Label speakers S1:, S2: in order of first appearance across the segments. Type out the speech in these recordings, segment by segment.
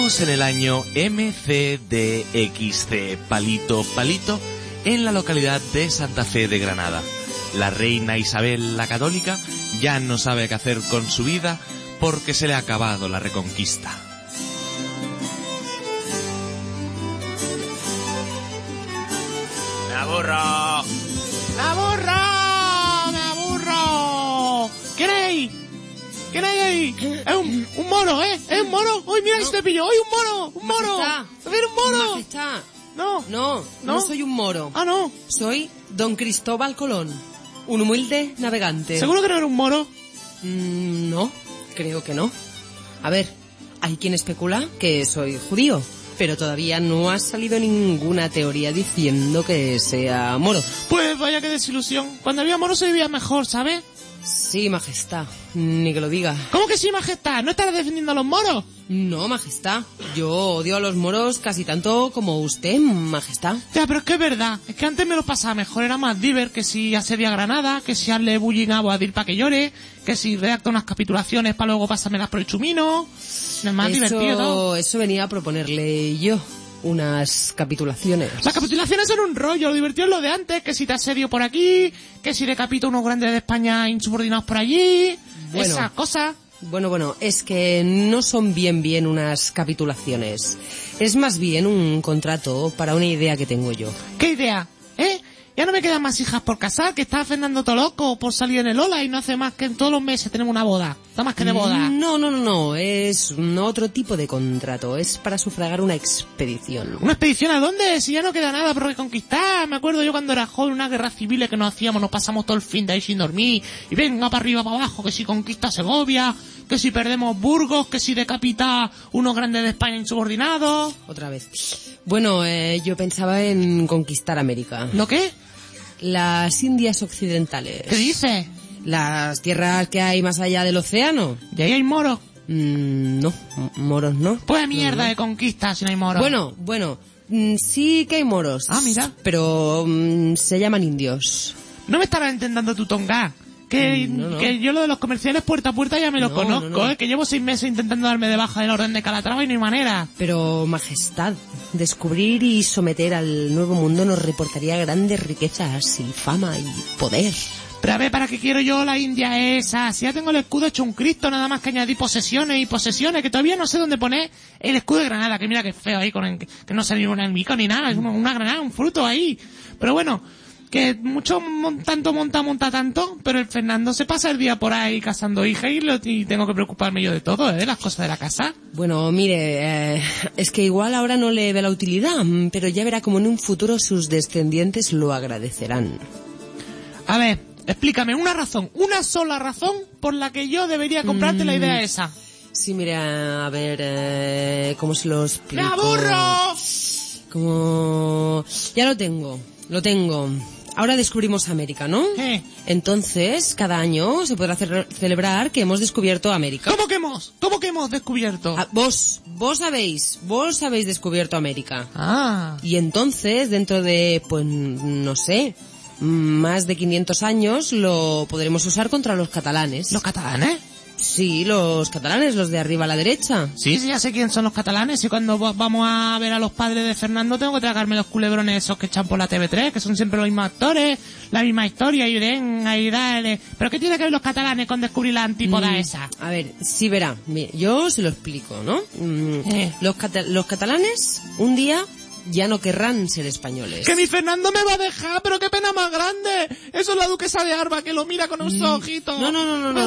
S1: Estamos en el año MCDXC, palito, palito, en la localidad de Santa Fe de Granada. La reina Isabel la Católica ya no sabe qué hacer con su vida porque se le ha acabado la Reconquista. ¡Me aburro!
S2: ¡Me aburro! ¡Me aburro! ¿Queréis? ¿Queréis ahí? Es un mono, ¿eh? ¿Es un mono? ¡Uy, mira este pillo! ¡Uy, un mono! ¡Un mono! ¡A ver, un mono!
S3: Majestad.
S2: No.
S3: No soy un moro.
S2: Ah, no.
S3: Soy don Cristóbal Colón, un humilde navegante.
S2: ¿Seguro que no era un moro?
S3: No, creo que no. A ver, hay quien especula que soy judío, pero todavía no ha salido ninguna teoría diciendo que sea moro.
S2: Pues vaya que desilusión. Cuando había moro se vivía mejor, ¿sabes?
S3: Sí, majestad, ni que lo diga.
S2: ¿Cómo que sí, majestad? ¿No estarás defendiendo a los moros?
S3: No, majestad, yo odio a los moros casi tanto como usted, majestad.
S2: Ya, pero es que es verdad. Es que antes me lo pasaba mejor. Era más diver que si asedia Granada, que si hazle bullying a Boadil para que llore, que si redacta unas capitulaciones para luego pasármelas por el chumino. Es más divertido todo.
S3: Eso venía a proponerle yo. Unas capitulaciones.
S2: Las capitulaciones son un rollo, lo divertido es lo de antes, que si te asedio por aquí, que si decapito unos grandes de España insubordinados por allí, esas cosas.
S3: Bueno, es que no son bien unas capitulaciones. Es más bien un contrato para una idea que tengo yo.
S2: ¿Qué idea? Ya no me quedan más hijas por casar, que está Fernando todo loco por salir en el Ola y no hace más que en todos los meses tenemos una boda. Está más que de boda.
S3: No, es otro tipo de contrato. Es para sufragar una expedición.
S2: ¿Una expedición a dónde? Si ya no queda nada por reconquistar. Me acuerdo yo cuando era joven, una guerra civil que nos hacíamos, nos pasamos todo el fin de ahí sin dormir. Y venga para arriba, para abajo, que si conquista Segovia, que si perdemos Burgos, que si decapita unos grandes de España insubordinados.
S3: Otra vez. Bueno, yo pensaba en conquistar América.
S2: ¿Lo qué?
S3: Las Indias Occidentales.
S2: ¿Qué dices?
S3: Las tierras que hay más allá del océano.
S2: ¿Y ahí hay moros?
S3: No, moros no.
S2: Pues mierda de conquista si no hay moros.
S3: Bueno, sí que hay moros.
S2: Ah, mira.
S3: Pero se llaman indios.
S2: No me estarás intentando tu tonga. Que yo lo de los comerciales puerta a puerta ya me lo conozco, que llevo 6 meses intentando darme de baja del orden de Calatrava y no hay manera.
S3: Pero, majestad, descubrir y someter al nuevo mundo nos reportaría grandes riquezas y fama y poder.
S2: Pero a ver, ¿para qué quiero yo la India esa? Si ya tengo el escudo hecho un Cristo, nada más que añadir posesiones, que todavía no sé dónde poner el escudo de Granada, que mira que feo ahí, que no sale ni un almico ni nada, es una granada, un fruto ahí. Pero bueno, que mucho monta tanto, pero el Fernando se pasa el día por ahí cazando hijas y tengo que preocuparme yo de todo, de las cosas de la casa.
S3: Bueno, mire, es que igual ahora no le ve la utilidad, pero ya verá como en un futuro sus descendientes lo agradecerán.
S2: A ver, explícame una sola razón por la que yo debería comprarte la idea esa.
S3: Sí, mira, a ver, ¿cómo se lo explico?
S2: ¡Me aburro!
S3: Ya lo tengo. Ahora descubrimos América, ¿no? Entonces, cada año se podrá celebrar que hemos descubierto América.
S2: ¿Cómo que hemos descubierto?
S3: Vos habéis descubierto América.
S2: Ah.
S3: Y entonces, dentro de, pues, no sé, más de 500 años, lo podremos usar contra los catalanes.
S2: ¿Los catalanes?
S3: Sí, los catalanes, los de arriba a la derecha.
S2: Sí, ya sé quién son los catalanes. Y cuando vamos a ver a los padres de Fernando tengo que tragarme los culebrones esos que echan por la TV3, que son siempre los mismos actores, la misma historia, y venga y dale. ¿Pero qué tiene que ver los catalanes con descubrir la antípoda esa?
S3: A ver, sí verá. Mire, yo se lo explico, ¿no? Los catalanes un día ya no querrán ser españoles.
S2: ¡Que mi Fernando me va a dejar! ¡Pero qué pena más grande! Eso es la duquesa de Alba que lo mira con unos ojitos.
S3: No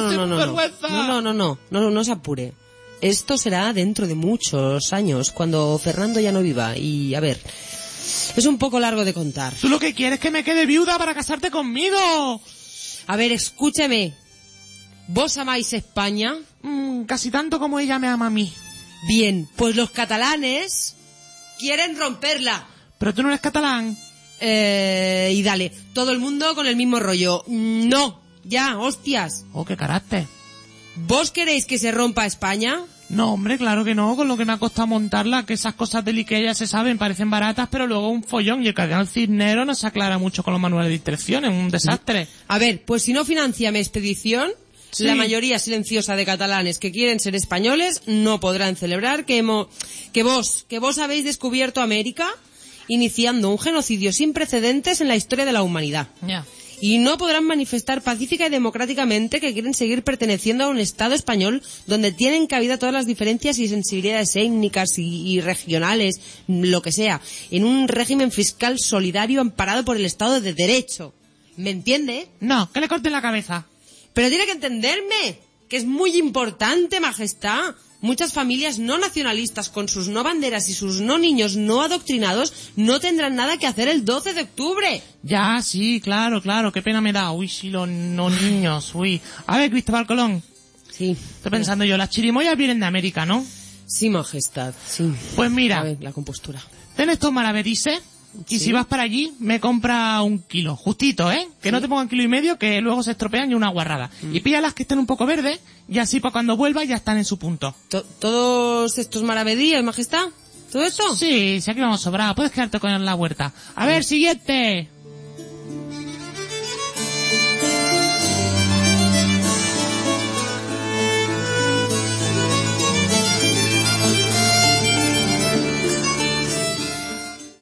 S3: se apure. Esto será dentro de muchos años, cuando Fernando ya no viva. Y, a ver, es un poco largo de contar.
S2: ¿Tú lo que quieres es que me quede viuda para casarte conmigo?
S3: A ver, escúcheme. ¿Vos amáis España?
S2: Casi tanto como ella me ama a mí.
S3: Bien, pues los catalanes quieren romperla.
S2: ¿Pero tú no eres catalán?
S3: Y dale, todo el mundo con el mismo rollo. No, ya, hostias.
S2: Oh, qué carácter.
S3: ¿Vos queréis que se rompa España?
S2: No, hombre, claro que no, con lo que me ha costado montarla, que esas cosas del Ikea ya se saben, parecen baratas, pero luego un follón, y el cardenal Cisneros no se aclara mucho con los manuales de instrucciones, un desastre.
S3: A ver, pues si no financia mi expedición,
S2: Sí.
S3: La mayoría silenciosa de catalanes que quieren ser españoles no podrán celebrar que vos habéis descubierto América iniciando un genocidio sin precedentes en la historia de la humanidad.
S2: Ya.
S3: Y no podrán manifestar pacífica y democráticamente que quieren seguir perteneciendo a un Estado español donde tienen cabida todas las diferencias y sensibilidades étnicas y regionales, lo que sea, en un régimen fiscal solidario amparado por el Estado de Derecho. ¿Me entiende?
S2: No, que le corten la cabeza.
S3: Pero tiene que entenderme, que es muy importante, majestad. Muchas familias no nacionalistas con sus no banderas y sus no niños no adoctrinados no tendrán nada que hacer el 12 de octubre.
S2: Ya, sí, claro, qué pena me da. Uy, sí, los no niños, uy. A ver, Cristóbal Colón,
S3: Sí.
S2: estoy pensando yo, las chirimoyas vienen de América, ¿no?
S3: Sí, majestad, sí.
S2: Pues mira,
S3: A ver, la compostura.
S2: ten estos maravedises y
S3: Sí.
S2: si vas para allí me compra 1 kilo, justito, ¿eh? Que no te pongan 1,5 kilos, que luego se estropean y una guarrada. Y pilla las que estén un poco verdes y así para cuando vuelva ya están en su punto.
S3: ¿Todos estos maravedíes, majestad? ¿Todo esto?
S2: Sí, si aquí vamos sobrados, puedes quedarte con la huerta. A ver, siguiente.